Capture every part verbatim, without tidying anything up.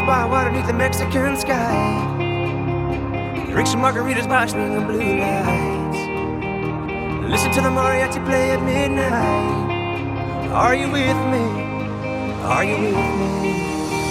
by water beneath the Mexican sky. Drink some margaritas by swinging blue lights. Listen to the mariachi play at midnight. Are you with me? Are you with me?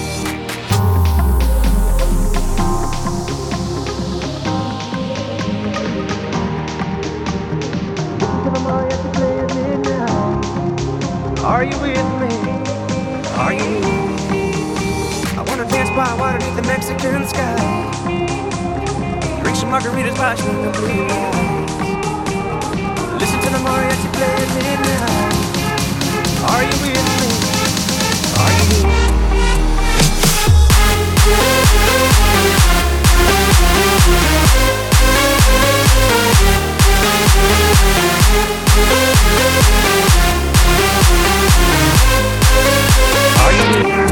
Are you with me? Are you with me? I wanna dance by water beneath the Mexican sky. Drink some margaritas by swinging blue lights. Listen to the mariachi play at midnight. Are you with me? Are you with me? Are you with me?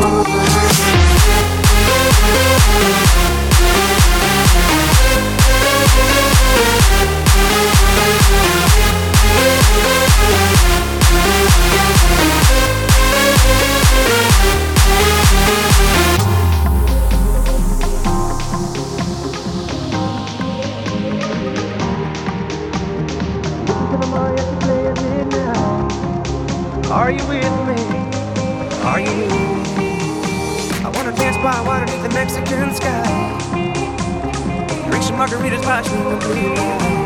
Are you with me? Are you with me? I wanna dance by water beneath the Mexican sky. Drink some margaritas by swinging blue lights.